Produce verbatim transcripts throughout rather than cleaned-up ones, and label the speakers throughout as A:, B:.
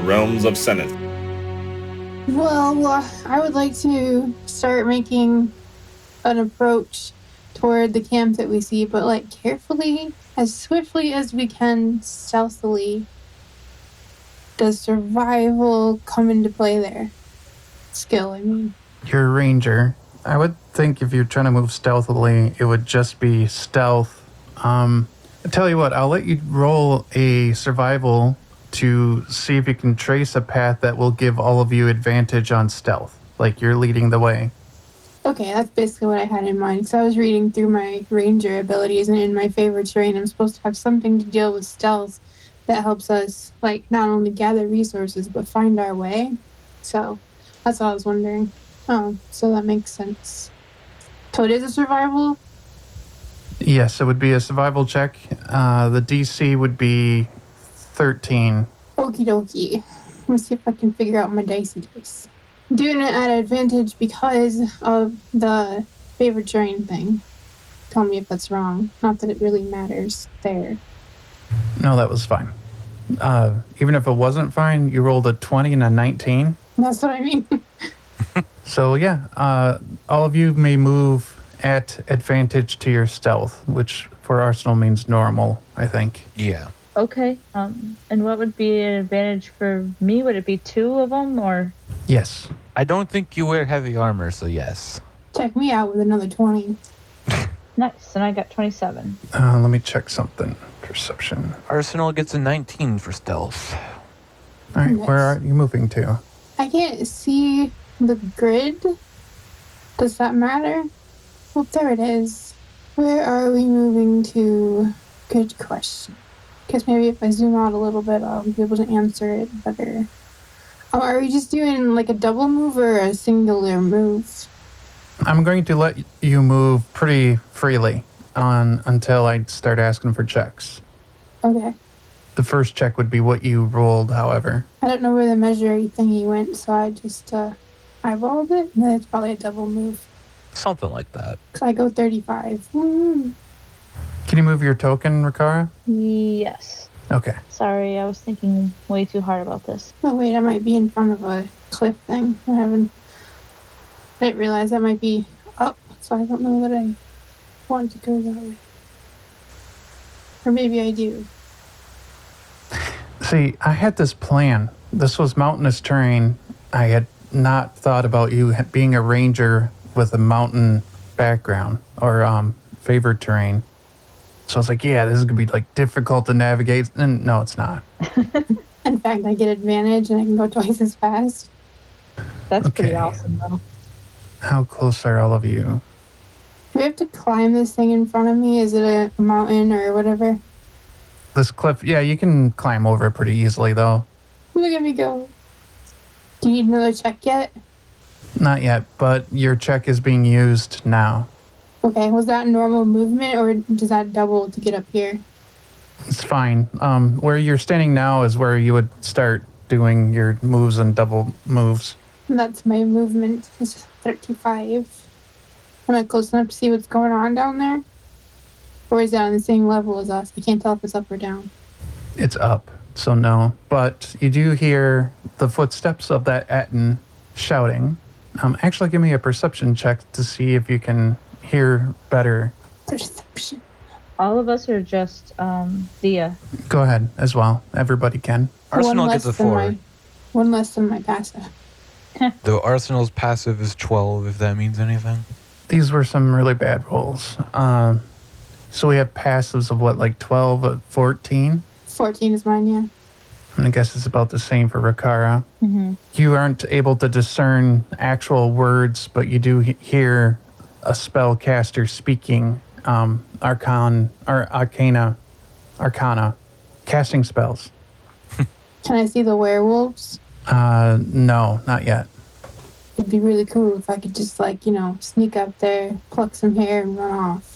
A: realms of Senate.
B: Well, uh, I would like to start making an approach toward the camp that we see, but like carefully, as swiftly as we can, stealthily. Does survival come into play there? Skill, I mean.
C: You're a ranger. I would think if you're trying to move stealthily, it would just be stealth. Um, I tell you what, I'll let you roll a survival to see if you can trace a path that will give all of you advantage on stealth. Like you're leading the way.
B: Okay, that's basically what I had in mind. So I was reading through my ranger abilities, and in my favorite terrain, I'm supposed to have something to deal with stealth that helps us, like, not only gather resources, but find our way. So that's all I was wondering. Oh, so that makes sense. So it is a survival?
C: Yes, it would be a survival check. Uh, the D C would be thirteen.
B: Okie dokie. Let me see if I can figure out my dicey dice. I'm doing it at advantage because of the favorite terrain thing. Tell me if that's wrong. Not that it really matters there.
C: No, that was fine. Uh, even if it wasn't fine, you rolled a twenty and a nineteen.
B: That's what I mean.
C: So yeah, uh, all of you may move at advantage to your stealth, which for Arsenal means normal, I think.
D: Yeah.
E: Okay. Um, and what would be an advantage for me? Would it be two of them or?
C: Yes.
D: I don't think you wear heavy armor, so yes.
B: Check me out with another twenty.
E: Nice. And I got twenty-seven.
C: Uh, let me check something. Perception.
D: Arsenal gets a nineteen for stealth.
C: All right,
B: Nice.
C: where are you moving to?
B: I can't see the grid. Does that matter? Well, there it is. Where are we moving to? Good question. Guess maybe if I zoom out a little bit, I'll be able to answer it better. Um, are we just doing like a double move or a singular move?
C: I'm going to let you move pretty freely on until I start asking for checks.
B: Okay.
C: The first check would be what you rolled, however.
B: I don't know where the measure thingy went, so I just uh, eyeballed it. And then it's probably a double move.
D: Something like that.
B: So I go thirty-five. Mm.
C: Can you move your token, Rikara?
E: Yes.
C: Okay.
E: Sorry, I was thinking way too hard about this.
B: Oh wait, I might be in front of a cliff thing. I haven't. I didn't realize that might be up, so I don't know that I want to go that way. Or maybe I do.
C: See, I had this plan. This was mountainous terrain. I had not thought about you ha- being a ranger with a mountain background or um, favored terrain. So I was like, yeah, this is going to be like difficult to navigate. And no, it's not.
B: In fact, I get advantage and I can go twice as fast.
E: That's pretty
C: Okay.
E: awesome, though.
C: How close are all of you?
B: Do we have to climb this thing in front of me? Is it a mountain or whatever?
C: This cliff, yeah, you can climb over it pretty easily, though.
B: Look at me go. Do you need another check yet?
C: Not yet, but your check is being used now.
B: Okay, was that normal movement or does that double to get up here?
C: It's fine. Um, where you're standing now is where you would start doing your moves and double moves.
B: And that's my movement. It's thirty-five. Am I close enough to see what's going on down there? Or is that on the same level as us? I can't tell if it's up or down.
C: It's up, so no. But you do hear the footsteps of that Etten shouting. Um, actually, give me a perception check to see if you can hear better.
B: Perception.
E: All of us are just um, Thea.
C: Go ahead as well. Everybody can.
D: Arsenal
B: One
D: gets a
B: less than
D: four.
B: my- One less than my passive.
D: The Arsenal's passive is twelve, if that means anything.
C: These were some really bad rolls. Um, so we have passives of what, like twelve, uh, fourteen?
B: fourteen is mine, yeah.
C: And I guess it's about the same for Rikara.
E: Mm-hmm.
C: You aren't able to discern actual words, but you do he- hear a spellcaster speaking um, arcane, or arcana, arcana, casting spells.
B: Can I see the werewolves?
C: Uh, no, not yet.
B: It'd be really cool if I could just, like, you know, sneak up there, pluck some hair, and run off.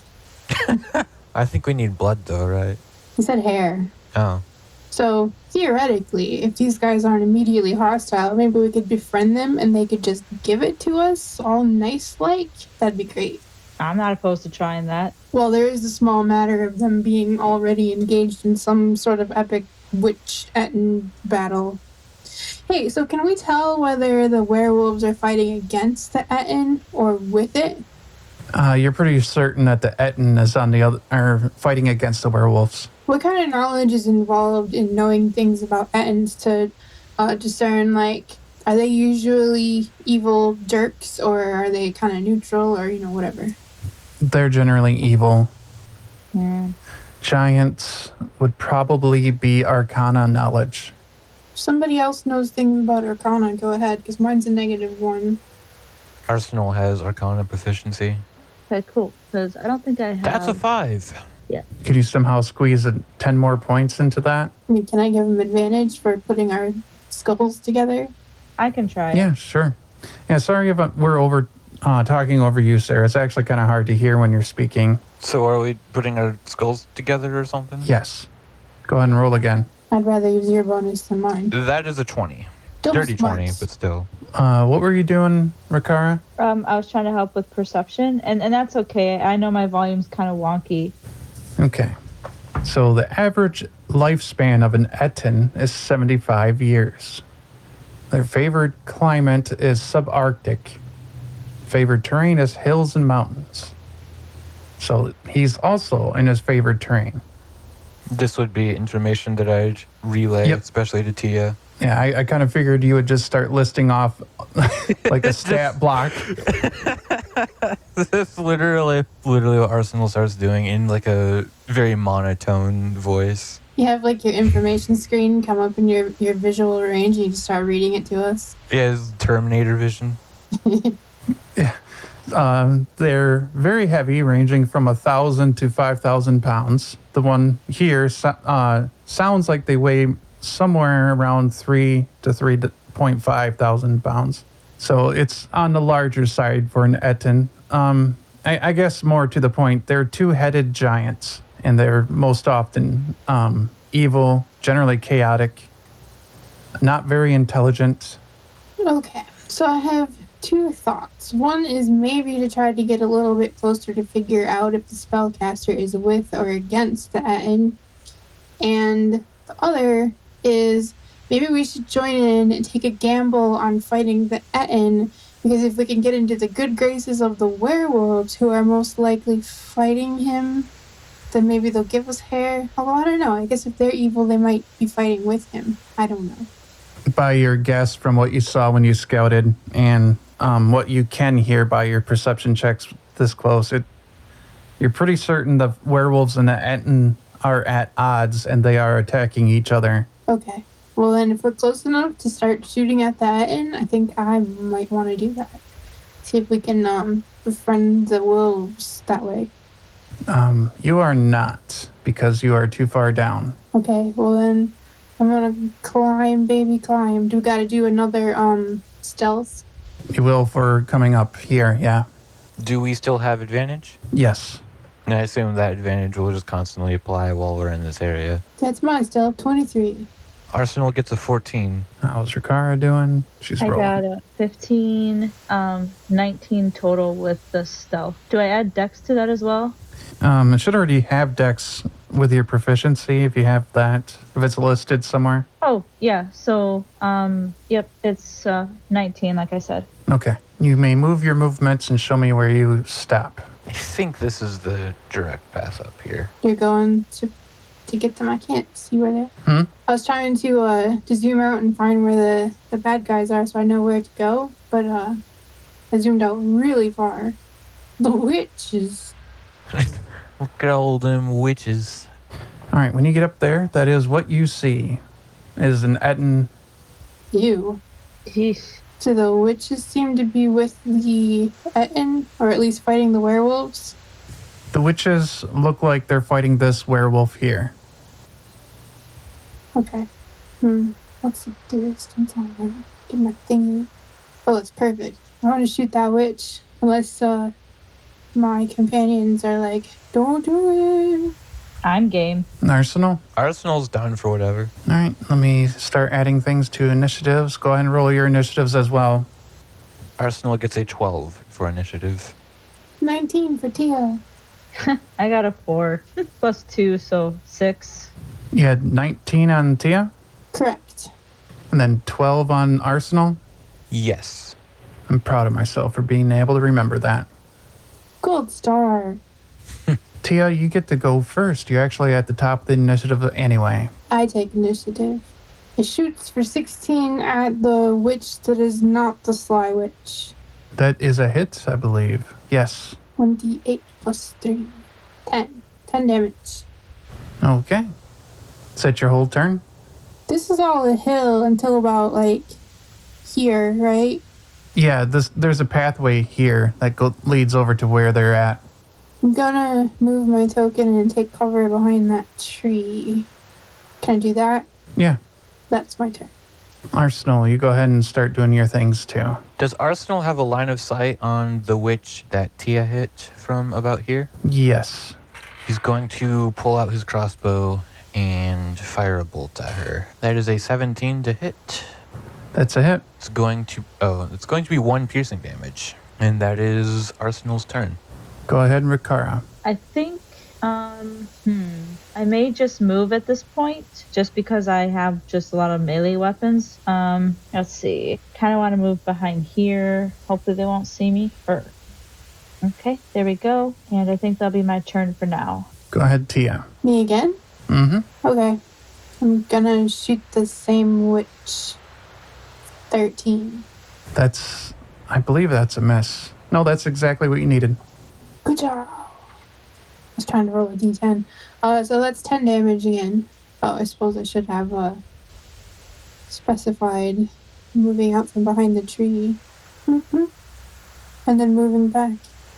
D: I think we need blood, though, right?
B: He said hair.
D: Oh.
B: So, theoretically, if these guys aren't immediately hostile, maybe we could befriend them and they could just give it to us, all nice-like. That'd be great.
E: I'm not opposed to trying that.
B: Well, there is a small matter of them being already engaged in some sort of epic witch Etten battle. Hey, so can we tell whether the werewolves are fighting against the Etten or with it?
C: Uh, you're pretty certain that the Etten is on the other, are fighting against the werewolves.
B: What kind of knowledge is involved in knowing things about Ettins to uh, discern, like, are they usually evil jerks or are they kind of neutral or, you know, whatever?
C: They're generally evil.
E: Yeah.
C: Giants would probably be Arcana knowledge.
B: If somebody else knows things about Arcana, go ahead, because mine's a negative one.
D: Arsenal has Arcana proficiency.
E: Okay, cool. Because I don't think I have.
D: That's a five.
C: Could you somehow squeeze a, ten more points into that?
B: I mean, can I give them advantage for putting our skulls together?
E: I can try.
C: Yeah, sure. Yeah, sorry if I- we're over uh, talking over you, Sarah. It's actually kind of hard to hear when you're speaking.
D: So are we putting our skulls together or something?
C: Yes. Go ahead and roll again.
B: I'd rather use your bonus than mine.
D: That is a twenty.
B: Double
D: Dirty twenty,
B: smarts.
D: but still.
C: Uh, what were you doing, Rikara?
E: Um, I was trying to help with perception, and, and that's okay. I know my volume's kind of wonky.
C: Okay. So the average lifespan of an Etten is seventy-five years. Their favored climate is subarctic. Favored terrain is hills and mountains. So he's also in his favored terrain.
D: This would be information that I'd relay,
C: Yep.
D: especially to Tia.
C: Yeah, I, I kind of figured you would just start listing off like a stat block.
D: This is literally, literally what Arsenal starts doing in like a very monotone voice.
B: You have like your information screen come up in your, your visual range and you just start reading it to us.
D: Yeah, it's Terminator vision.
C: Um, they're very heavy, ranging from a thousand to five thousand pounds. The one here so- uh, sounds like they weigh somewhere around three to three point five thousand pounds. So it's on the larger side for an Etten. Um, I, I guess more to the point, they're two-headed giants, and they're most often um, evil, generally chaotic, not very intelligent.
B: Okay, so I have two thoughts. One is maybe to try to get a little bit closer to figure out if the spellcaster is with or against the Etten. And the other is maybe we should join in and take a gamble on fighting the Etten, because if we can get into the good graces of the werewolves who are most likely fighting him, then maybe they'll give us hair. Although I don't know. I guess if they're evil, they might be fighting with him. I don't know.
C: By your guess from what you saw when you scouted and um, what you can hear by your perception checks this close, it you're pretty certain the werewolves and the Etten are at odds and they are attacking each other.
B: Okay. Well, then, if we're close enough to start shooting at the Etten, I think I might want to do that. See if we can um, befriend the wolves that way.
C: Um, you are not, because you are too far down.
B: Okay. Well, then, I'm gonna climb, baby, climb. Do we got to do another um stealth?
C: You will for coming up here, yeah.
D: Do we still have advantage?
C: Yes.
D: And I assume that advantage will just constantly apply while we're in this area.
B: That's my stealth, twenty-three.
D: Arsenal gets a fourteen.
C: How's Rikara doing? She's
E: I
C: rolling.
E: got a fifteen, um, nineteen total with the stealth. Do I add dex to that as well?
C: Um, it should already have dex with your proficiency if you have that, if it's listed somewhere.
E: Oh, yeah. So, um, yep, it's uh, nineteen, like I said.
C: Okay. You may move your movements and show me where you stop.
D: I think this is the direct path up here.
B: You're going to to get them. I can't see where they're.
C: Hmm?
B: I was trying to uh to zoom out and find where the the bad guys are, so I know where to go. But uh, I zoomed out really far. The witches.
D: Look at all them witches.
C: All right, when you get up there, that is what you see is an Etten.
B: You.
E: Yeesh.
B: So the witches seem to be with the Etten, or at least fighting the werewolves.
C: The witches look like they're fighting this werewolf here.
B: Okay. Hmm. What's the distance on that? Get my thingy. Oh, it's perfect. I want to shoot that witch. Unless uh, my companions are like, don't do it.
E: I'm game.
C: An arsenal?
D: Arsenal's down for whatever.
C: All right, let me start adding things to initiatives. Go ahead and roll your initiatives as well.
D: Arsenal gets a twelve for initiative.
B: nineteen for Tia.
E: I got a four plus two, so six.
C: You had nineteen on Tia?
B: Correct.
C: And then twelve on Arsenal.
D: Yes.
C: I'm proud of myself for being able to remember that.
B: Gold star.
C: Tia, you get to go first. You're actually at the top of the initiative anyway.
B: I take initiative. It shoots for sixteen at the witch that is not the sly witch.
C: That is a hit, I believe. Yes.
B: one d eight plus three. ten. ten damage.
C: Okay. Is that your whole turn?
B: This is all a hill until about, like, here, right?
C: Yeah, this, there's a pathway here that go, leads over to where they're at.
B: I'm gonna move my token and take cover behind that tree. Can I do that?
C: Yeah.
B: That's my turn.
C: Arsenal, you go ahead and start doing your things too.
D: Does Arsenal have a line of sight on the witch that Tia hit from about here?
C: Yes.
D: He's going to pull out his crossbow and fire a bolt at her. That is a seventeen to hit.
C: That's a hit.
D: It's going to oh, it's going to be one piercing damage, and that is Arsenal's turn.
C: Go ahead, Rikara.
E: I think, um, hmm, I may just move at this point, just because I have just a lot of melee weapons. Um, let's see. Kind of want to move behind here. Hopefully they won't see me. Or, okay, there we go. And I think that'll be my turn for now.
C: Go ahead, Tia.
B: Me again?
C: Mm-hmm.
B: Okay. I'm gonna shoot the same witch. thirteen.
C: That's, I believe that's a miss. No, that's exactly what you needed.
B: Good job. I was trying to roll a d ten. Uh, so that's ten damage again. Oh, I suppose I should have uh, specified moving out from behind the tree. Mm-hmm. And then moving back.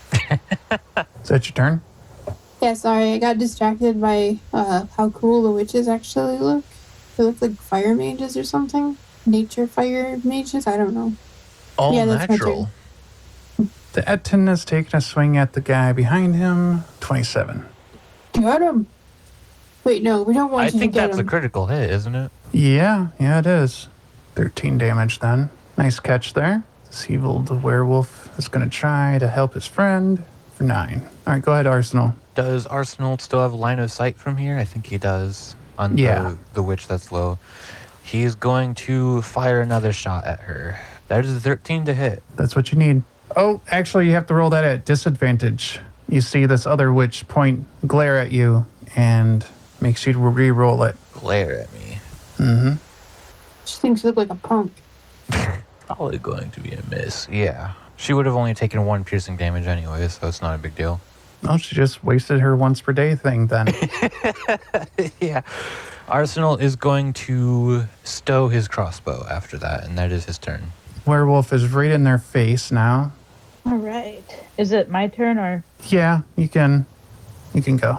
C: Is that your turn?
B: Yeah, sorry, I got distracted by uh, how cool the witches actually look. They look like fire mages or something. Nature fire mages? I don't know.
D: All
B: Yeah, that's my
D: natural.
C: The Etten has taken a swing at the guy behind him. twenty-seven.
B: Got him! Wait, no, we don't want
D: I
B: you
D: think
B: to get
D: that's
B: him.
D: a critical hit, isn't it?
C: Yeah, yeah, it is. thirteen damage then. Nice catch there. This evil the werewolf is going to try to help his friend for nine. All right, go ahead, Arsenal.
D: Does Arsenal still have line of sight from here? I think he does. On
C: Yeah.
D: the, the witch that's low. He's going to fire another shot at her. That is a thirteen to hit.
C: That's what you need. Oh, actually, you have to roll that at disadvantage. You see this other witch point, glare at you, and makes you re-roll it.
D: Glare at me.
C: Mm-hmm.
B: She thinks you look like a punk.
D: Probably going to be a miss. Yeah. She would have only taken one piercing damage anyway, so it's not a big deal.
C: Oh, she just wasted her once per day thing then.
D: Yeah. Arsenal is going to stow his crossbow after that, and that is his turn.
C: Werewolf is right in their face now.
E: All right. Is it my turn or?
C: Yeah, you can, you can go.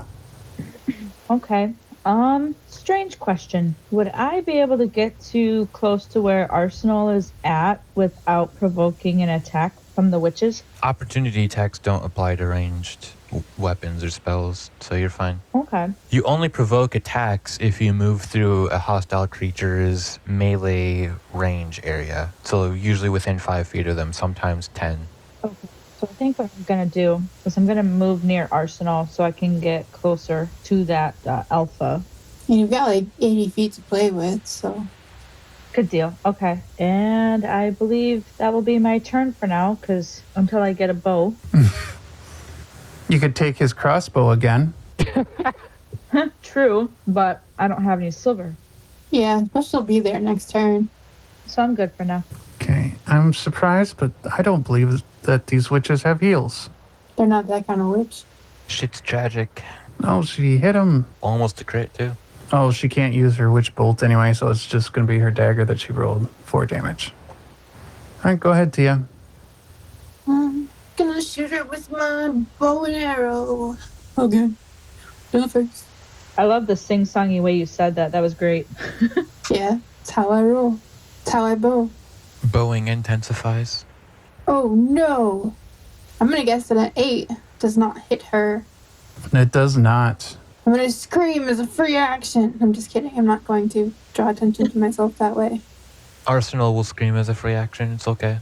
E: Okay. Um, strange question. Would I be able to get too close to where Arsenal is at without provoking an attack from the witches?
D: Opportunity attacks don't apply to ranged w- weapons or spells, so you're fine.
E: Okay.
D: You only provoke attacks if you move through a hostile creature's melee range area. So usually within five feet of them, sometimes ten.
E: Okay. So I think what I'm going to do is I'm going to move near Arsenal so I can get closer to that uh, alpha.
B: And you've got like eighty feet to play with, so.
E: Good deal. Okay. And I believe that will be my turn for now, because until I get a bow.
C: You could take his crossbow again.
E: True, but I don't have any silver.
B: Yeah, but she'll be there next turn.
E: So I'm good for now.
C: Okay, I'm surprised, but I don't believe that these witches have heals.
B: They're not that kind of witch.
D: Shit's tragic.
C: Oh, she hit him.
D: Almost a crit, too.
C: Oh, she can't use her witch bolt anyway, so it's just going to be her dagger that she rolled four damage. All right, go ahead, Tia.
B: I'm gonna shoot her with my bow and arrow. Okay. Do first.
E: I love the sing-songy way you said that. That was great.
B: Yeah, it's how I roll. It's how I bow.
D: Bowing intensifies.
B: Oh no! I'm gonna guess that an eight does not hit her.
C: It does not.
B: I'm gonna scream as a free action. I'm just kidding. I'm not going to draw attention to myself that way.
D: Arsenal will scream as a free action. It's okay.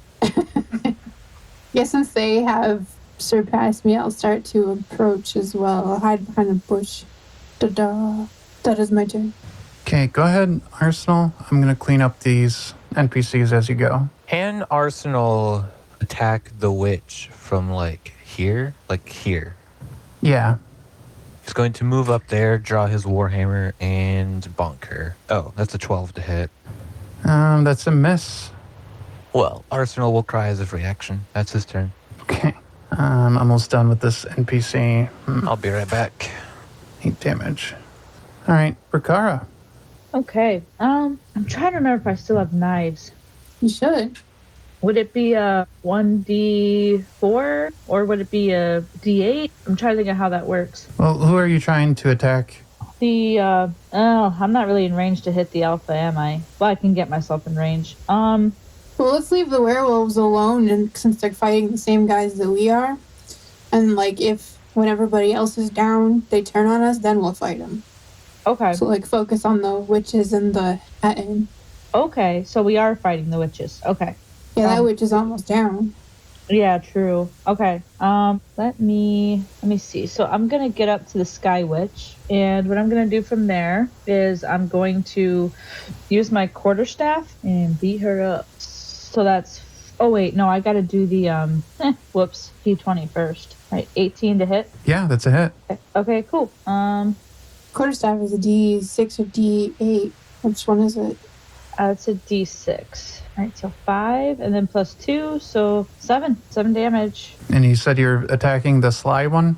B: Yeah, since they have surpassed me, I'll start to approach as well. I'll hide behind a bush. Da-da. That is my turn.
C: Okay, go ahead, Arsenal. I'm going to clean up these N P Cs as you go.
D: Can Arsenal attack the witch from like here? Like here.
C: Yeah.
D: He's going to move up there, draw his warhammer, and bonk her. Oh, that's a twelve to hit.
C: Um, that's a miss.
D: Well, Arsenal will cry as a reaction. That's his turn.
C: Okay. I'm almost done with this N P C. Hmm,
D: I'll be right back.
C: eight damage. All right, Rikara.
E: Okay. Um, I'm trying to remember if I still have knives.
B: You should.
E: Would it be a one d four or would it be a d eight? I'm trying to think of how that works.
C: Well, who are you trying to attack?
E: The, uh, oh, I'm not really in range to hit the alpha, am I? Well, I can get myself in range. Um,
B: Well, let's leave the werewolves alone, and since they're fighting the same guys that we are, and like if when everybody else is down, they turn on us, then we'll fight them.
E: okay.
B: So like focus on the witches and the Etten.
E: Okay, so we are fighting the witches. Okay.
B: Yeah, that
E: Um,
B: witch is almost down.
E: Yeah, true. Okay. Um, let me let me see. So I'm gonna get up to the Sky Witch, and what I'm gonna do from there is I'm going to use my quarterstaff and beat her up. So that's oh wait, no, I gotta do the um eh, whoops, D twenty first. Right, eighteen to hit.
C: Yeah, that's a hit.
E: Okay, okay, cool. Um
B: Quarterstaff is a D six or D eight. Which one is it?
E: uh, it's a D six. Right, so five and then plus two, so seven. Seven damage.
C: And you said you're attacking the sly one?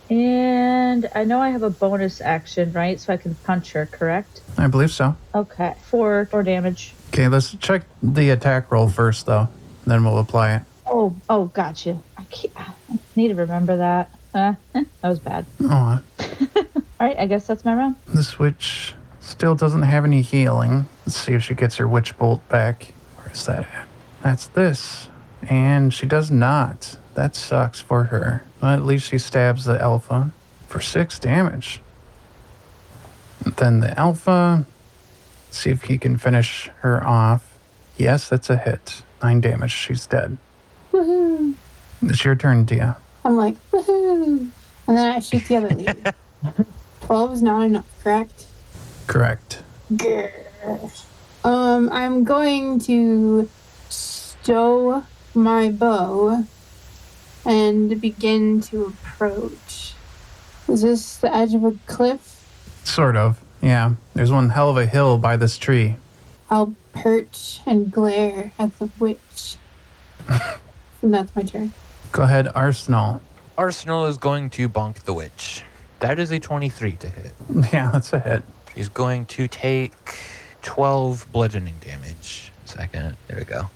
E: And I know I have a bonus action, right? So I can punch her, correct?
C: I believe so.
E: Okay. Four, four damage.
C: Okay, let's check the attack roll first, though. Then we'll apply it.
E: Oh, oh, gotcha. I, can't, I need to remember that. Uh, eh, that was bad.
C: Oh,
E: All right, I guess that's my round.
C: this witch still doesn't have any healing. Let's see if she gets her witch bolt back. Where's that at? That's this. And she does not. That sucks for her. Well, at least she stabs the alpha for six damage. Then the alpha. See if he can finish her off. Yes, that's a hit. Nine damage. She's dead.
B: Woohoo!
C: It's your turn, Dia.
B: I'm like, woohoo! And then I shoot the other lady. twelve is not enough, correct?
C: Correct.
B: Grr. Um, I'm going to stow my bow and begin to approach. Is this the edge of a cliff?
C: Sort of. Yeah. There's one hell of a hill by this tree.
B: I'll perch and glare at the witch. And that's my turn.
C: Go ahead, Arsenal.
D: Arsenal is going to bonk the witch. That is a twenty-three to hit.
C: Yeah, that's a hit.
D: He's going to take twelve bludgeoning damage. Second. There we go.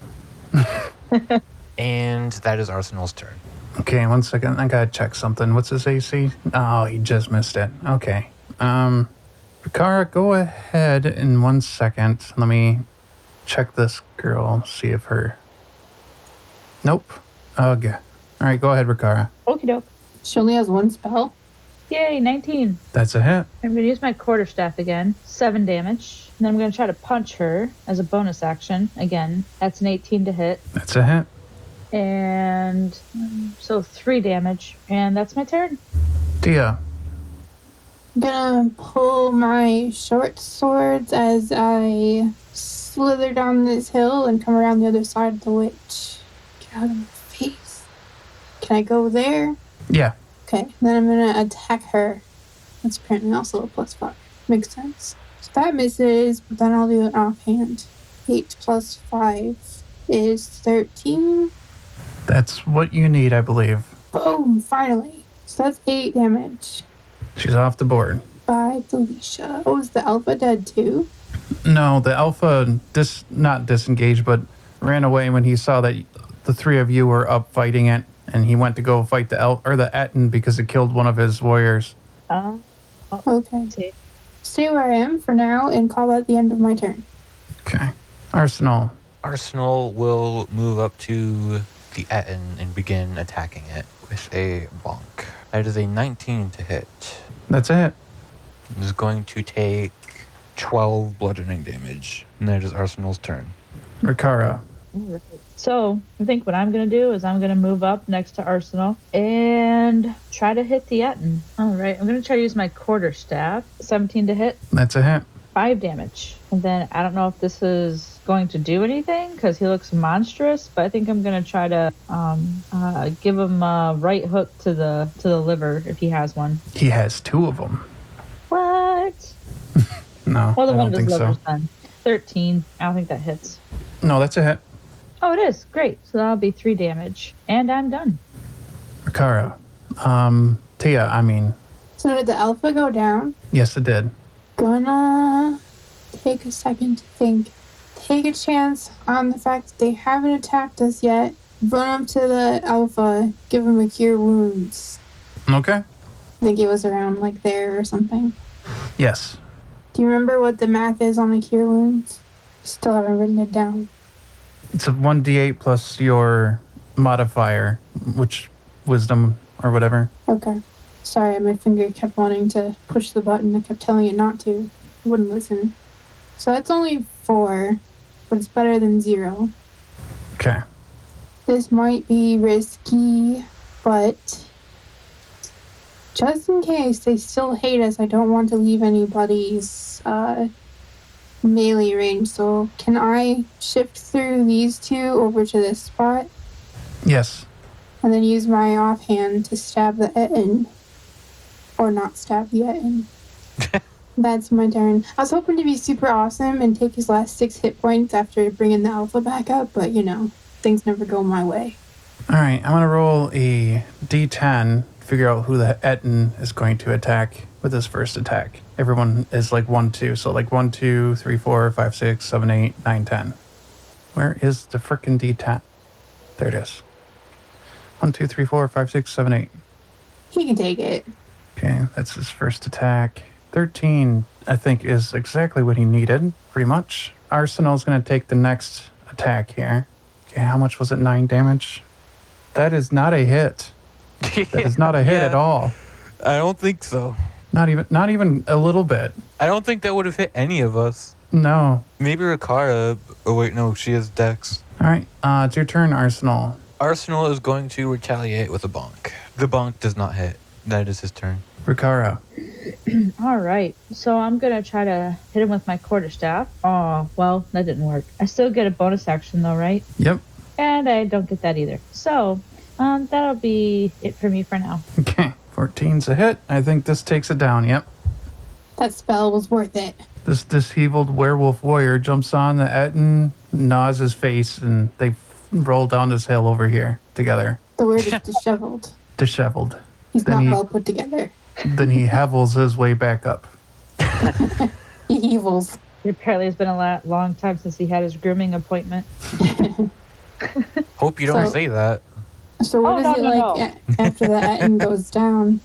D: And that is Arsenal's turn.
C: Okay, one second. I gotta check something. What's his A C? Oh, he just missed it. Okay. Um, Rikara, go ahead in one second. Let me check this girl, see if her... Nope. Ugh. All right, go ahead, Rikara.
E: Okie doke.
B: She only has one spell.
E: Yay, nineteen.
C: That's a hit.
E: I'm going to use my quarterstaff again. Seven damage. And then I'm going to try to punch her as a bonus action. Again, that's an eighteen to hit.
C: That's a hit.
E: And um, so three damage. And that's my turn.
C: Dia.
B: I'm gonna pull my short swords as I slither down this hill and come around the other side of the witch. Get out of my face. Can I go there?
C: Yeah.
B: Okay, then I'm gonna attack her. That's apparently also a plus five. Makes sense. So that misses, but then I'll do it offhand. eight plus five is thirteen.
C: That's what you need, I believe.
B: Boom, finally. So that's eight damage
C: She's off the board.
B: by Felicia. Oh, is the alpha dead too?
C: No, the alpha dis not disengaged, but ran away when he saw that the three of you were up fighting it, and he went to go fight the el or the Etten because it killed one of his warriors.
E: Uh,
B: Okay.
E: see.
B: Stay where I am for now and call that the end of my turn.
C: Okay. Arsenal.
D: Arsenal will move up to the Etten and begin attacking it with a bonk. That is a nineteen to hit.
C: That's a hit.
D: It is going to take twelve bludgeoning damage. And that is Arsenal's turn.
C: Rikara.
E: So I think what I'm going to do is I'm going to move up next to Arsenal and try to hit the Etten. All right, I'm going to try to use my quarterstaff. seventeen to hit.
C: That's a hit.
E: five damage. And then I don't know if this is going to do anything because he looks monstrous, but I think I'm gonna try to um, uh, give him a right hook to the to the liver if he has one.
C: He has two of them.
E: What?
C: No,
E: Well, the
C: I
E: one
C: don't
E: of his
C: think
E: livers
C: so.
E: then. Thirteen. I don't think that hits.
C: No, that's a hit.
E: Oh, it is great. So that'll be three damage, and I'm done.
C: Rikara. Um, Tia, I mean,
B: So did the alpha go down?
C: yes, it did.
B: Gonna take a second to think. Take a chance on the fact that they haven't attacked us yet. Run up to the alpha, give him a cure wounds.
C: Okay.
B: I think it was around like there or something.
C: Yes.
B: Do you remember what the math is on the cure wounds? Still haven't written it down.
C: It's a one d eight plus your modifier, which wisdom or whatever.
B: Okay. Sorry, my finger kept wanting to push the button. I kept telling it not to. It wouldn't listen. So that's only four, but it's better than zero.
C: Okay.
B: This might be risky, but just in case they still hate us, I don't want to leave anybody's uh, melee range. So can I shift through these two over to this spot
C: Yes.
B: and then use my offhand to stab the Etin? Or not stab the Etin. That's my turn. I was hoping to be super awesome and take his last six hit points after bringing the alpha back up, but you know, things never go my way.
C: All right. I'm gonna roll a d ten. Figure out who the Etin is going to attack with his first attack. Everyone is like one, two. So like one, two, three, four, five, six, seven, eight, nine, ten. Where is the frickin' d ten? There it is. One, two, three, four, five, six, seven, eight.
B: He can take it.
C: Okay, that's his first attack. thirteen, I think, is exactly what he needed, pretty much. Arsenal's going to take the next attack here. Okay, how much was it? Nine damage? That is not a hit. That is not a hit
D: Yeah.
C: at all.
D: I don't think so.
C: Not even, not even a little bit.
D: I don't think that would have hit any of us.
C: No.
D: Maybe Rikara. Oh wait, no, she has Dex.
C: All right, uh, it's your turn, Arsenal.
D: Arsenal is going to retaliate with a bonk. The bonk does not hit. That is his turn.
C: Rikara.
E: All right. So I'm going to try to hit him with my quarterstaff. Oh, well, that didn't work. I still get a bonus action, though, right?
C: Yep.
E: And I don't get that either. So um, that'll be it for me for now.
C: Okay, fourteen's a hit. I think this takes it down. Yep.
B: That spell was worth it.
C: This disheveled werewolf warrior jumps on the Etin, gnaws his face, and they roll down this hill over here together,
B: The word is disheveled.
C: disheveled.
B: He's
C: Then
B: not
C: he-
B: well put together.
C: Then he havels his way back up.
B: He evils.
E: Apparently, it's been a la- long time since he had his grooming appointment.
D: Hope you don't
B: So-
D: say that.
B: So what
E: Oh,
B: is
E: no,
B: it
E: no,
B: like
E: no.
B: a- after the Etin goes down?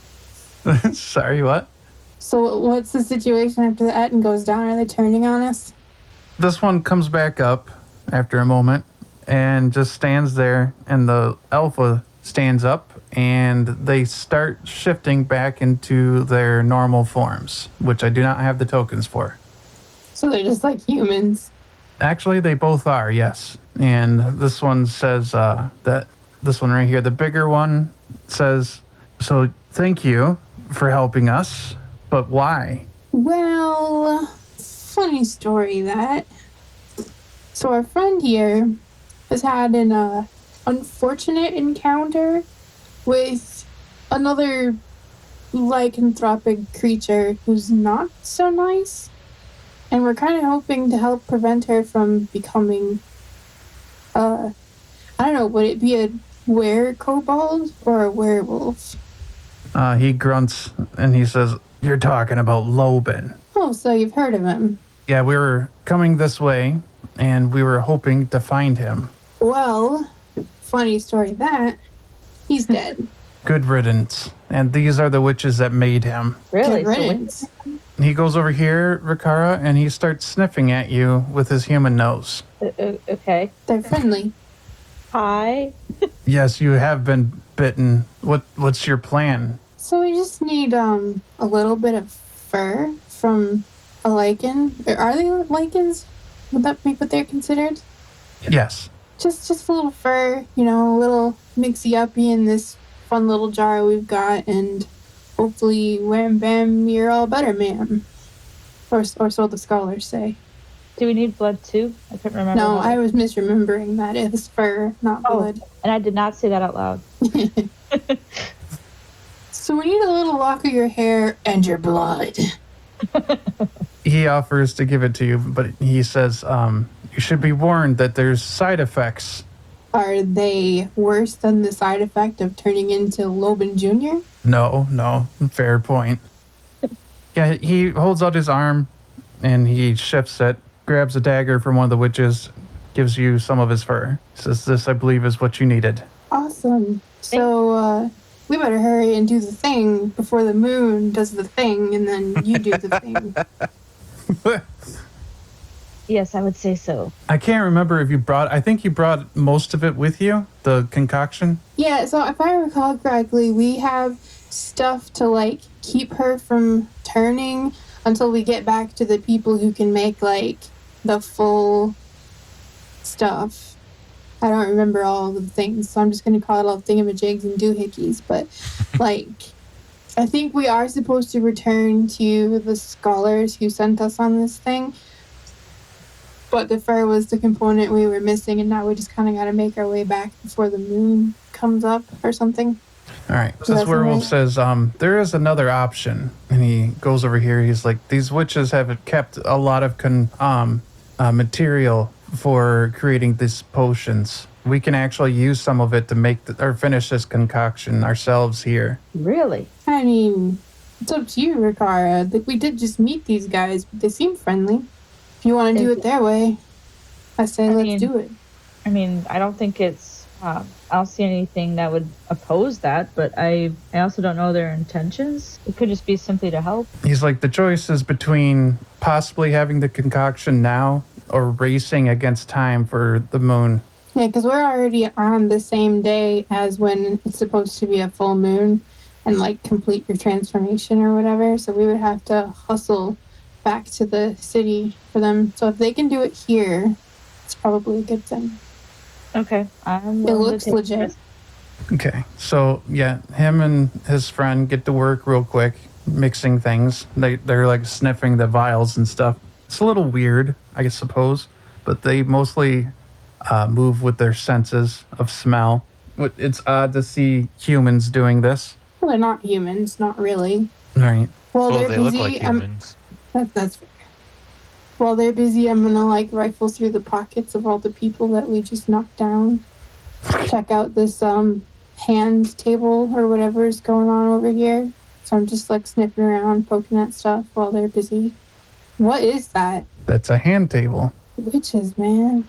C: Sorry, what?
B: So what's the situation after the Etin goes down? Are they turning on us?
C: This one comes back up after a moment and just stands there, and the alpha stands up, and they start shifting back into their normal forms, which I do not have the tokens for.
B: So they're just like humans.
C: Actually, they both are, yes. And this one says uh, that this one right here, the bigger one, says, "So thank you for helping us, but why?"
B: Well, funny story that. So our friend here has had an uh, unfortunate encounter with another lycanthropic creature who's not so nice. And we're kind of hoping to help prevent her from becoming, uh, I don't know, would it be a were-kobold or a werewolf?
C: Uh, he grunts and he says, "You're talking about Loban."
B: Oh, so you've heard of him.
C: Yeah, we were coming this way, and we were hoping to find him.
B: Well, funny story that. He's dead.
C: Good riddance. And these are the witches that made him.
E: Really?
B: Good
E: So when-
B: riddance.
C: He goes over here, Rikara, and he starts sniffing at you with his human nose.
E: uh, uh, okay.
B: They're friendly.
E: Hi.
C: Yes, you have been bitten. What What's your plan?
B: So we just need um a little bit of fur from a lichen. Or are they lichens? Would that be what they're considered?
C: Yes.
B: Just just a little fur, you know, a little mixy uppy in this fun little jar we've got, and hopefully, wham bam, you're all better, ma'am. Or, or so the scholars say.
E: Do we need blood too? I couldn't remember.
B: No,
E: how-
B: I was misremembering that. It's fur, not
E: Oh,
B: blood.
E: and I did not say that out loud.
B: So we need a little lock of your hair and your blood.
C: He offers to give it to you, but he says, um, you should be warned that there's side effects.
B: Are they worse than the side effect of turning into Loban Junior?
C: No, no, fair point. Yeah, he holds out his arm and he shifts it, grabs a dagger from one of the witches, gives you some of his fur. Says, this, I believe, is what you needed.
B: Awesome. So uh, we better hurry and do the thing before the moon does the thing, and then you do the thing.
E: Yes, I would say so.
C: I can't remember if you brought, I think you brought most of it with you, the concoction.
B: Yeah, so if I recall correctly, we have stuff to like keep her from turning until we get back to the people who can make like the full stuff. I don't remember all the things, so I'm just gonna call it all thingamajigs and doohickeys. But like, I think we are supposed to return to the scholars who sent us on this thing. But the fur was the component we were missing, and now we just kind of got to make our way back before the moon comes up or something.
C: All right.
B: Does
C: This
B: that
C: werewolf
B: sound right?
C: says, um, there is another option. And he goes over here. He's like, these witches have kept a lot of con- um, uh, material for creating these potions. We can actually use some of it to make the, or finish this concoction ourselves here.
E: Really?
B: I mean, it's up to you, Rikara. Like, we did just meet these guys, but they seem friendly. If you want to do it their way, I say
E: I
B: let's
E: mean-
B: do it.
E: I mean, I don't think it's. Uh, I don't see anything that would oppose that, but I. I also don't know their intentions. It could just be simply to help.
C: He's like, the choice is between possibly having the concoction now or racing against time for the moon.
B: Yeah, because we're already on the same day as when it's supposed to be a full moon and like complete your transformation or whatever. So we would have to hustle back to the city for them. So if they can do it here, it's probably a good thing.
E: Okay, I'm.
B: It
E: willing to
B: looks
E: take
B: legit.
E: this.
C: Okay, so yeah, him and his friend get to work real quick, mixing things. They they're like sniffing the vials and stuff. It's a little weird, I suppose, but they mostly uh, move with their senses of smell. But it's odd to see humans doing this.
B: Well, they're not humans, not really.
C: Right.
B: Well,
D: Well,
B: they're
D: they
B: busy.
D: look like
B: um,
D: humans.
B: that, that's fair. While they're busy, I'm gonna like rifle through the pockets of all the people that we just knocked down. Check out this um hand table or whatever is going on over here. So I'm just like sniffing around, poking at stuff while they're busy. What is that?
C: That's a hand table.
B: Witches, man.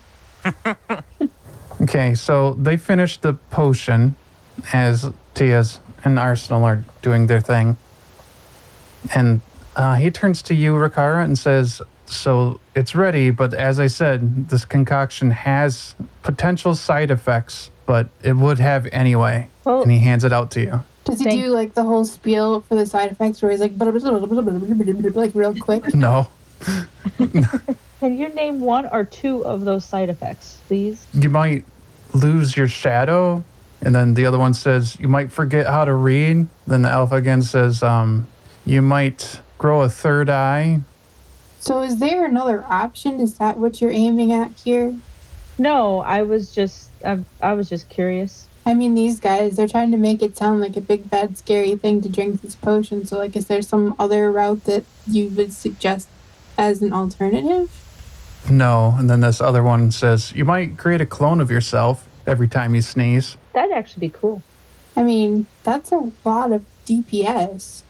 C: Okay, so they finish the potion as Tia's and Arsenal are doing their thing. And uh, he turns to you, Rikara, and says, so it's ready, but as I said, this concoction has potential side effects, but it would have anyway.
E: Well,
C: And he hands it out to you.
B: Does he
E: Thank-
B: do like the whole spiel for the side effects where he's like, like real quick?
C: No,
E: can you name one or two of those side effects, please?
C: you might lose your shadow. And then the other one says, you might forget how to read. Then the alpha again says, um, you might grow a third eye.
B: So is there another option? Is that what you're aiming at here?
E: No, I was just. I, I was just curious.
B: I mean, these guys, they're trying to make it sound like a big, bad, scary thing to drink this potion. So, like, is there some other route that you would suggest as an alternative?
C: No. And then this other one says, you might create a clone of yourself every time you sneeze.
E: That'd actually be cool.
B: I mean, that's a lot of D P S.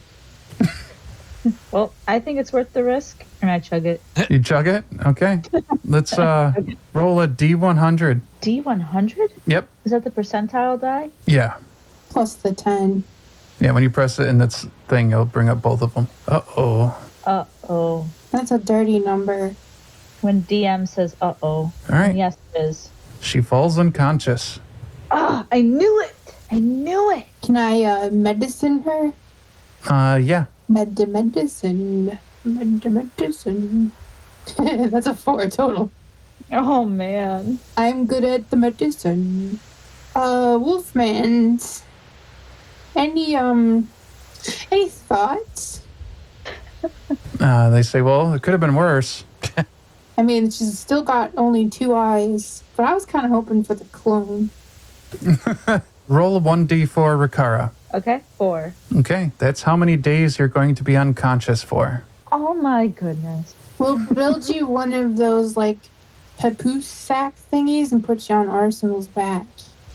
E: Well, I think it's worth the risk, and I chug it.
C: You chug it? Okay. Let's uh, roll a D one hundred.
E: D one hundred?
C: Yep.
E: Is that the percentile die?
C: Yeah.
B: Plus the ten.
C: Yeah, when you press it in this thing, it'll bring up both of them. Uh-oh.
E: Uh oh.
B: That's a dirty number.
E: When D M says uh oh.
C: All right.
E: Yes, it is.
C: She falls unconscious.
E: Ah, I knew it! I knew it!
B: Can I uh, medicine her?
C: Uh, yeah.
B: Med medicine. Med medicine. That's a four total.
E: Oh, man.
B: I'm good at the medicine. Uh, Wolfman. Any, um, any thoughts?
C: Uh, they say, well, it could have been worse.
B: I mean, she's still got only two eyes, but I was kind of hoping for the clone.
C: Roll a one d four, Rikara.
E: Okay, four.
C: Okay, that's how many days you're going to be unconscious for.
E: Oh my goodness.
B: We'll build you one of those, like, papoose sack thingies and put you on Arsenal's back.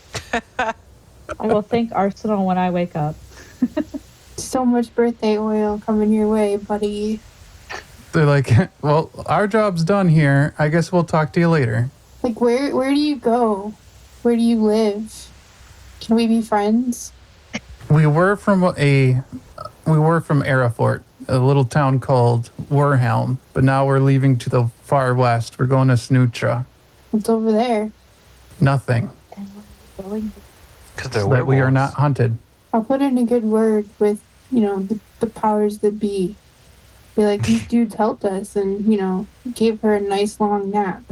E: I will thank Arsenal when I wake up.
B: So much birthday oil coming your way, buddy.
C: They're like, well, our job's done here. I guess we'll talk to you later.
B: Like, where where do you go? Where do you live? Can we be friends?
C: We were from a, we were from Arafort, a little town called Warhelm, but now we're leaving to the far west. We're going to Snutra.
B: What's over there?
C: Nothing.
D: Because they're
C: So that we are
D: werewolves.
C: not hunted.
B: I'll put in a good word with, you know, the, the powers that be. Be like, these dudes helped us and, you know, gave her a nice long nap.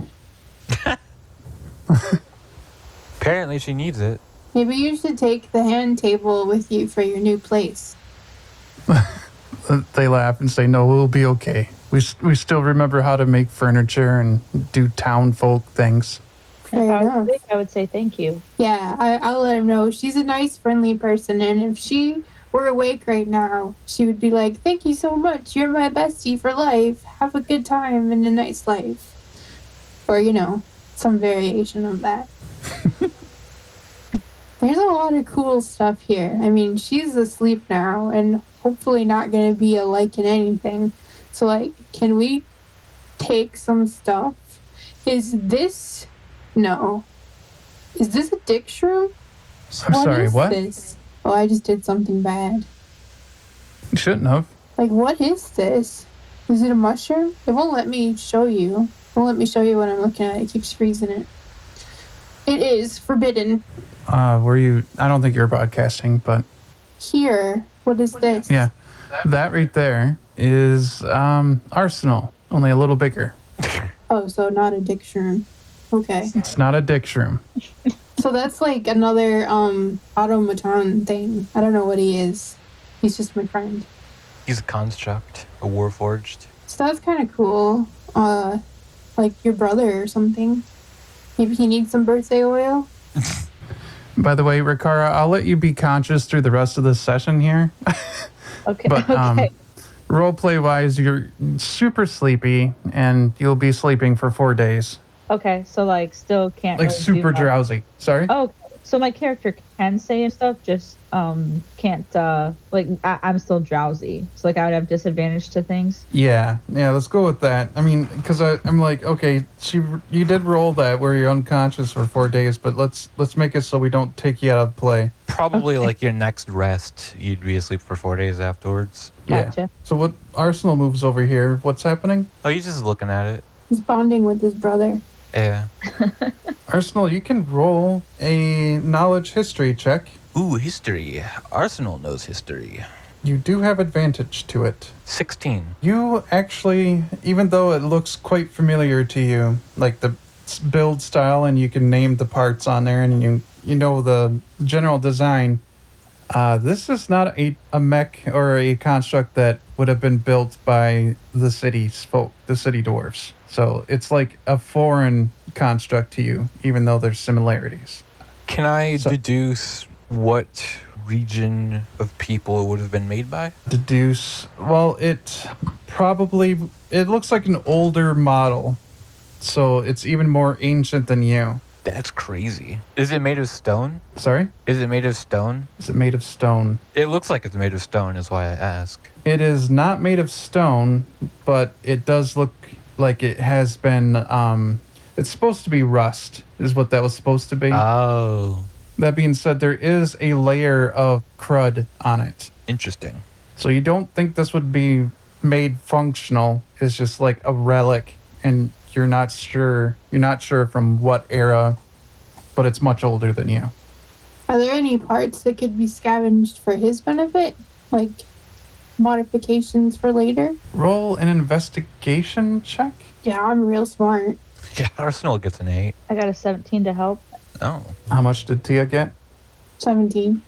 D: Apparently, she needs it.
B: Maybe you should take the hand table with you for your new place.
C: Uh, They laugh and say, no, we'll be okay. We, s- we still remember how to make furniture and do town folk things.
B: Fair
E: If I,
B: enough.
E: was sick, I would say thank you.
B: Yeah, I, I'll let him know. She's a nice, friendly person, and if she were awake right now, she would be like, thank you so much. You're my bestie for life. Have a good time and a nice life. Or, you know, some variation of that. There's a lot of cool stuff here. I mean, she's asleep now and hopefully not going to be a like in anything. So, like, can we take some stuff? Is this... No. Is this a dick shroom?
C: I'm sorry,
B: is
C: what?
B: This? Oh, I just did something bad.
C: You shouldn't have.
B: Like, what is this? Is it a mushroom? It won't let me show you. It won't let me show you what I'm looking at. It keeps freezing it. It is forbidden.
C: Uh, were you, I don't think you're broadcasting, but
B: Here. What is this?
C: yeah. That right there is um, Arsenal, only a little bigger.
B: Oh, so not a dick shroom. Okay.
C: It's not a dick shroom.
B: So that's like another um automaton thing. I don't know what he is. He's just my friend.
D: He's a construct, a warforged.
B: So that's kind of cool. Uh, like your brother or something. Maybe he needs some birthday oil.
C: By the way, Rikara, I'll let you be conscious through the rest of this session here.
E: Okay.
C: But um,
E: okay.
C: roleplay wise, you're super sleepy and you'll be sleeping for four days.
E: Okay. So like, still can't.
C: Like
E: really do
C: super
E: much.
C: drowsy. Sorry?
E: Oh, so my character can say and stuff, just um can't uh like I- I'm still drowsy, so like I would have disadvantage to things.
C: Yeah, yeah, let's go with that. I mean, because I'm like, okay, she, you did roll that where you're unconscious for four days, but let's let's make it so we don't take you out of play.
D: Probably
E: Okay.
D: like your next rest, you'd be asleep for four days afterwards.
C: Yeah.
E: Gotcha.
C: So what Arsenal moves over here? What's happening?
D: Oh, he's just looking at it.
B: He's bonding with his brother.
D: Yeah.
C: Arsenal, you can roll a knowledge history check.
D: Ooh, history. Arsenal knows history.
C: You do have advantage to it.
D: sixteen.
C: You actually, even though it looks quite familiar to you, like the s- build style, and you can name the parts on there, and you you know the general design. Uh, this is not a, a mech or a construct that would have been built by the city's folk, the city dwarves. So it's like a foreign construct to you, even though there's similarities.
D: Can I
C: So-
D: deduce what region of people it would have been made by?
C: Deduce. Well, it probably it looks like an older model, so it's even more ancient than you.
D: That's crazy. Is it made of stone?
C: Sorry,
D: Is it made of stone?
C: is it made of stone?
D: It looks like it's made of stone, is why I ask.
C: It is not made of stone, but it does look like it has been. Um, it's supposed to be rust, is what that was supposed to be.
D: Oh,
C: That being said, there is a layer of crud on it.
D: interesting.
C: So you don't think this would be made functional. It's just like a relic, and you're not sure. You're not sure from what era, but it's much older than you.
B: Are there any parts that could be scavenged for his benefit? Like modifications for later?
C: Roll an investigation check.
B: Yeah, I'm real smart.
D: Yeah, Arsenal gets an eight.
E: I got a seventeen to help.
D: Oh,
C: How much did Tia get?
B: seventeen.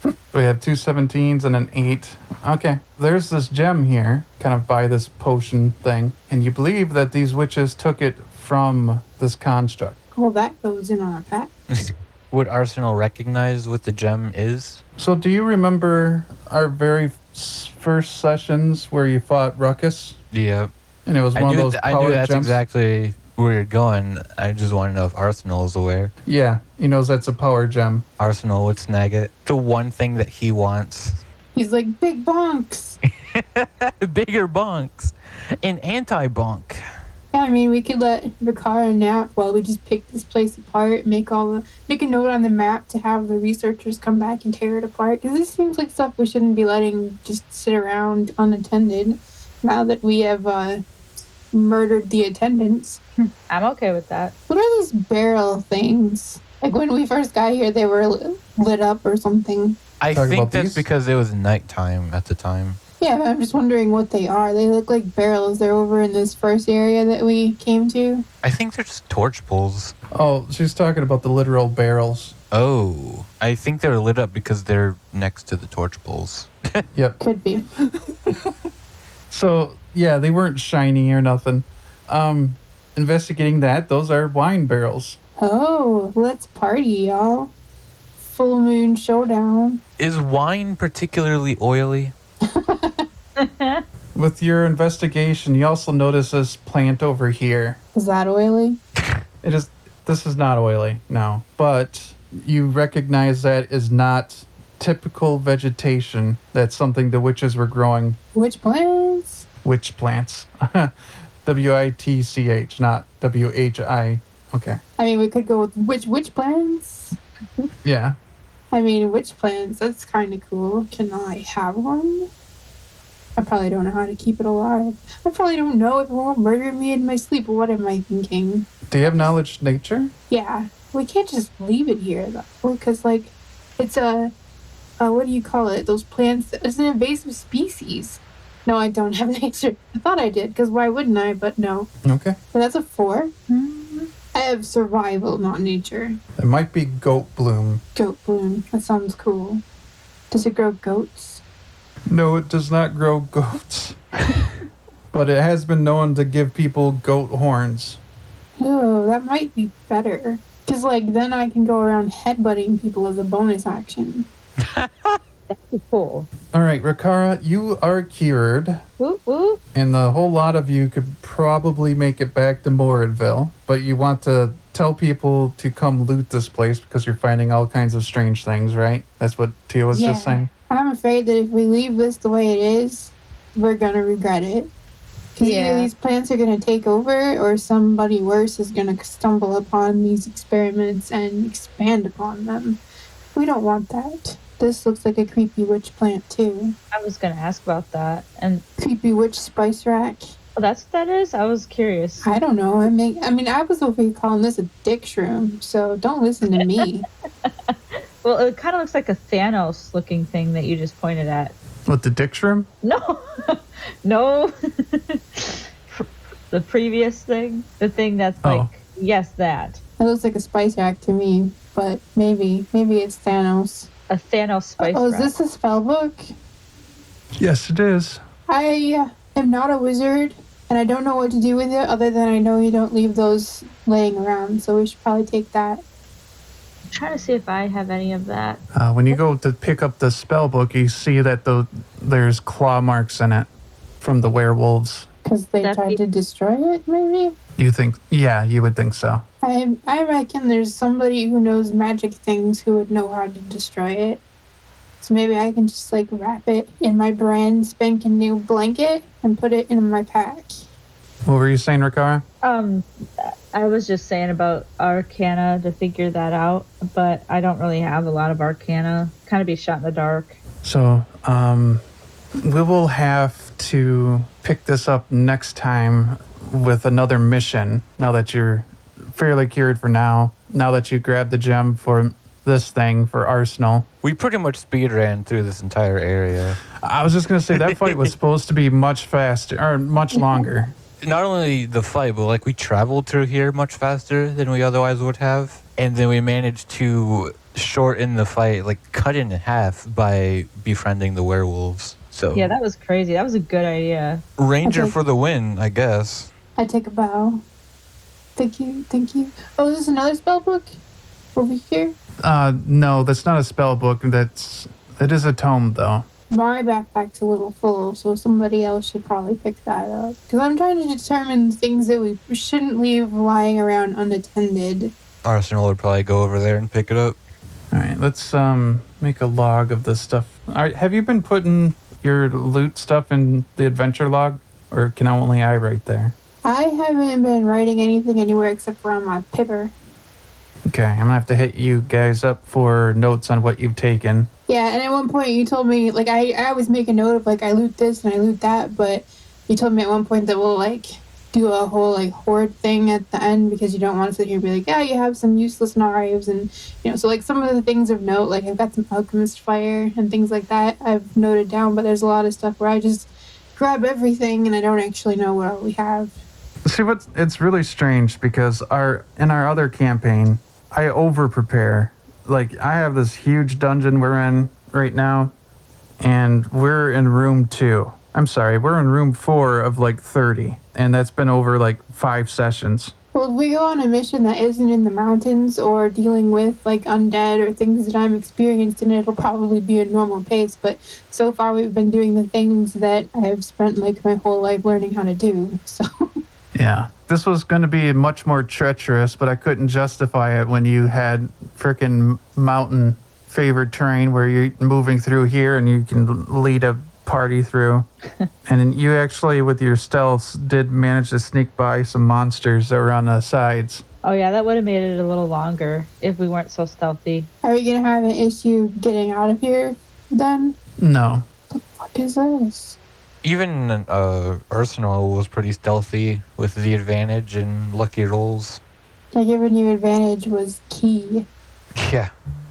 C: We have two seventeens and an eight. Okay, there's this gem here, kind of by this potion thing, and you believe that these witches took it from this construct.
B: Well, that goes in our pack.
D: Would Arsenal recognize what the gem is?
C: So, do you remember our very s- first sessions where you fought Ruckus?
D: Yeah.
C: And it was
D: I
C: one
D: knew,
C: of those
D: th- I
C: power
D: knew that's
C: gems?
D: exactly where you're going. I just want to know if Arsenal is aware.
C: Yeah, he knows that's a power gem.
D: Arsenal would snag it. The one thing that he wants.
B: He's like, big bonks.
D: Bigger bunks. An anti-bunk.
B: Yeah, I mean, we could let Riccara nap while we just pick this place apart, make all the, make a note on the map to have the researchers come back and tear it apart. Because this seems like stuff we shouldn't be letting just sit around unattended. Now that we have uh, murdered the attendants.
E: I'm okay with that.
B: What are these barrel things? Like when we first got here, they were li- lit up or something.
D: I
C: Talking
D: think
C: about
D: that's
C: these?
D: because it was nighttime at the time.
B: Yeah, but I'm just wondering what they are. They look like barrels. They're over in this first area that we came to.
D: I think they're just torch pulls.
C: Oh, she's talking about the literal barrels.
D: Oh, I think they're lit up because they're next to the torch pulls.
C: Yep.
B: Could be.
C: So, yeah, they weren't shiny or nothing. Um, investigating that, those are wine barrels.
B: Oh, let's party, y'all. Full moon showdown.
D: Is wine particularly oily?
C: With your investigation, you also notice this plant over here.
B: Is that oily?
C: It is. This is not oily, no. But you recognize that is not typical vegetation. That's something the witches were growing.
B: Which plants?
C: Witch plants. W I T C H, not W H I. Okay.
B: I mean, we could go with which which plants?
C: Yeah.
B: I mean, which plants? That's kind of cool. Can I have one? I probably don't know how to keep it alive. I probably don't know if it won't murder me in my sleep. What am I thinking?
C: Do you have knowledge nature?
B: Yeah, we can't just leave it here though, because like, it's a, uh, what do you call it? Those plants. It's an invasive species. No, I don't have nature. I thought I did, because why wouldn't I? But no.
C: Okay.
B: But that's a four. I have survival, not nature.
C: It might be goat bloom.
B: Goat bloom. That sounds cool. Does it grow goats?
C: No, it does not grow goats. But it has been known to give people goat horns.
B: Oh, that might be better. Because, like, then I can go around headbutting people as a bonus action.
E: Cool.
C: All right, Riccara, you are cured,
E: Woo woo.
C: and the whole lot of you could probably make it back to Moradville, but you want to tell people to come loot this place because you're finding all kinds of strange things, right? That's what Tia was just
B: Yeah.
C: saying.
B: I'm afraid that if we leave this the way it is, we're going to regret it. Because
E: Yeah.
B: either these plants are going to take over or somebody worse is going to stumble upon these experiments and expand upon them. We don't want that. This looks like a creepy witch plant, too.
E: I was gonna ask about that, and
B: Creepy witch spice rack.
E: oh, that's what that is. I was curious.
B: I don't know. I mean, I mean, I was over here calling this a dick shroom, so don't listen to me.
E: Well, it kind of looks like a Thanos-looking thing that you just pointed at.
C: What, the dick shroom?
E: No, no. The previous thing, the thing that's
C: Oh.
E: like, yes, that
B: It looks like a spice rack to me, but maybe, maybe it's Thanos.
E: a Thanos spice.
B: Oh, is
E: rack.
B: this a spell book?
C: Yes, it is.
B: I am not a wizard, and I don't know what to do with it other than I know you don't leave those laying around, so we should probably take that.
E: I'm trying to see if I have any of that.
C: Uh, when you go to pick up the spell book, you see that the, there's claw marks in it from the werewolves.
B: Because they
E: That'd
B: tried
E: be-
B: to destroy it, maybe?
C: You think, yeah, you would think so.
B: I I reckon there's somebody who knows magic things who would know how to destroy it. So maybe I can just like wrap it in my brand spanking new blanket and put it in my pack.
C: What were you saying, Riccara?
E: Um, I was just saying about Arcana to figure that out, but I don't really have a lot of Arcana. Kind of be shot in the dark.
C: So, um, we will have to pick this up next time with another mission. Now that you're fairly cured for now, now that you grabbed the gem for this thing for Arsenal.
D: We pretty much speed ran through this entire area.
C: I was just gonna say that fight was supposed to be much faster or much longer.
D: Not only the fight, but like we traveled through here much faster than we otherwise would have. And then we managed to shorten the fight, like cut it in half by befriending the werewolves. So
E: Yeah, that was crazy. That was a good idea.
D: Ranger
B: Okay.
D: for the win, I guess.
B: I take a bow. Thank you, thank you. Oh, is this another spell book over here?
C: Uh, no, that's not a spell book. That's it is a tome though.
B: My backpack's a little full, so somebody else should probably pick that up. Because I'm trying to determine things that we shouldn't leave lying around unattended.
D: Arsenal would probably go over there and pick it up.
C: All right, let's um make a log of this stuff. All right, have you been putting your loot stuff in the adventure log, or can only I write there?
B: I haven't been writing anything anywhere except for on my paper.
C: Okay, I'm gonna have to hit you guys up for notes on what you've taken.
B: Yeah, and at one point you told me, like, I, I always make a note of, like, I loot this and I loot that, but you told me at one point that we'll, like, do a whole, like, hoard thing at the end because you don't want to sit here and be like, yeah, you have some useless knives and, you know, so, like, some of the things of note, like, I've got some alchemist fire and things like that I've noted down, but there's a lot of stuff where I just grab everything and I don't actually know what all we have.
C: See, what's it's really strange because our in our other campaign, I over prepare. Like I have this huge dungeon we're in right now, and we're in room two. I'm sorry, we're in room four of like thirty, and that's been over like five sessions.
B: Well, if we go on a mission that isn't in the mountains or dealing with like undead or things that I'm experienced in, it'll probably be a normal pace. But so far, we've been doing the things that I've spent like my whole life learning how to do. So.
C: Yeah, this was going to be much more treacherous, but I couldn't justify it when you had frickin' mountain favored terrain where you're moving through here and you can lead a party through. And you actually, with your stealths, did manage to sneak by some monsters that were on the sides.
E: Oh yeah, that would have made it a little longer if we weren't so stealthy.
B: Are we gonna have an issue getting out of here then?
C: No.
B: What is this?
D: Even uh, Arsenal was pretty stealthy with the advantage and lucky rolls.
B: Like giving you advantage was key.
D: Yeah.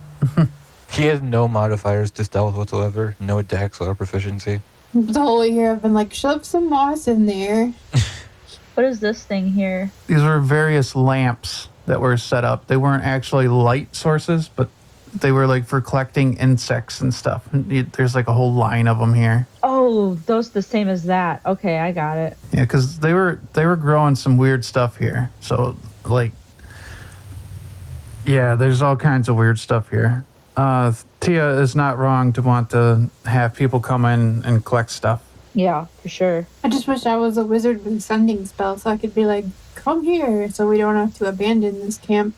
D: He has no modifiers to stealth whatsoever. No dex or proficiency.
B: The whole year I've been like, shove some moss in there.
E: What is this thing here?
C: These were various lamps that were set up. They weren't actually light sources, but they were like for collecting insects and stuff. There's like a whole line of them here.
E: Oh, those the same as that. Okay, I got it.
C: Yeah, because they were they were growing some weird stuff here. So like, yeah, there's all kinds of weird stuff here. Uh, Tia is not wrong to want to have people come in and collect stuff.
E: Yeah, for sure.
B: I just wish I was a wizard with sending spell so I could be like, come here, so we don't have to abandon this camp.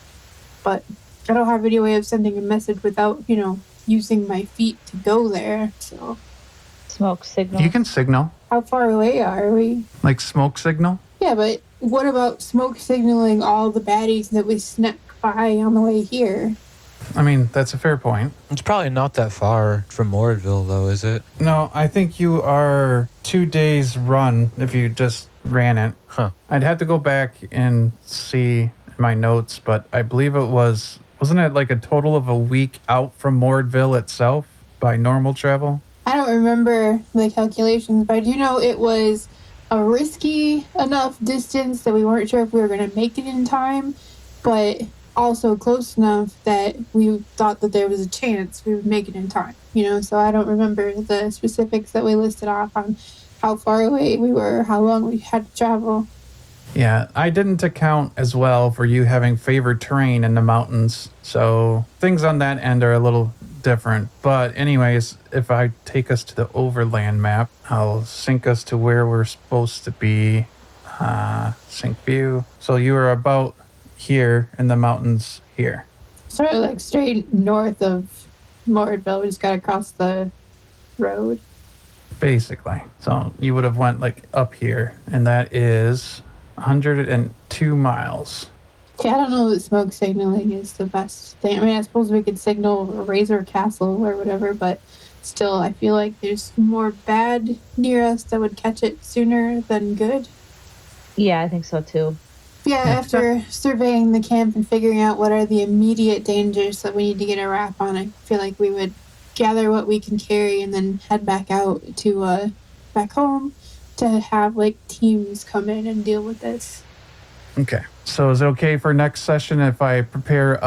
B: But I don't have any way of sending a message without, you know, using my feet to go there. So
E: Smoke signal.
C: You can signal,
B: how far away are we?
C: like smoke signal.
B: Yeah, but what about smoke signaling all the baddies that we snuck by on the way here?
C: I mean, that's a fair point.
D: It's probably not that far from Moradville, though, is it?
C: No, I think you are two days run if you just ran it.
D: Huh.
C: I'd have to go back and see my notes, but I believe it was, wasn't it like a total of a week out from Moradville itself by normal travel?
B: I don't remember the calculations, but I do know it was a risky enough distance that we weren't sure if we were going to make it in time, but also close enough that we thought that there was a chance we would make it in time, you know? So I don't remember the specifics that we listed off on how far away we were, how long we had to travel.
C: Yeah, I didn't account as well for you having favored terrain in the mountains, so things on that end are a little different. But anyways, if I take us to the overland map, I'll sync us to where we're supposed to be. Uh, sync view. So you are about here in the mountains here.
B: Sort of like straight north of Moradville. We just got across the road.
C: Basically. So you would have went like up here, and that is one hundred two miles.
B: Yeah, I don't know that smoke signaling is the best thing. I mean, I suppose we could signal Razor Castle or whatever, but still, I feel like there's more bad near us that would catch it sooner than good.
E: Yeah, I think so too.
B: Yeah, after surveying the camp and figuring out what are the immediate dangers that we need to get a wrap on, I feel like we would gather what we can carry and then head back out to, uh, back home to have, like, teams come in and deal with this.
C: Okay. So is it okay for next session if I prepare up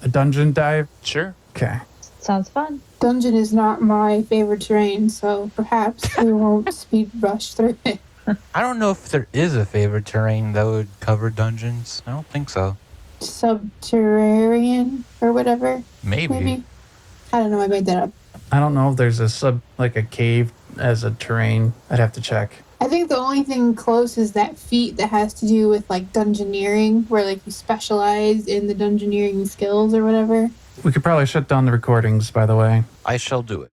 C: a dungeon dive?
D: Sure.
C: Okay.
E: Sounds fun.
B: Dungeon is not my favorite terrain, so perhaps we won't speed rush through it.
D: I don't know if there is a favorite terrain that would cover dungeons. I don't think so.
B: Subterranean or whatever.
D: Maybe.
B: Maybe. I don't know. I made that up.
C: I don't know if there's a sub, like a cave as a terrain. I'd have to check.
B: I think the only thing close is that feat that has to do with like dungeoneering, where like you specialize in the dungeoneering skills or whatever.
C: We could probably shut down the recordings, by the way.
D: I shall do it.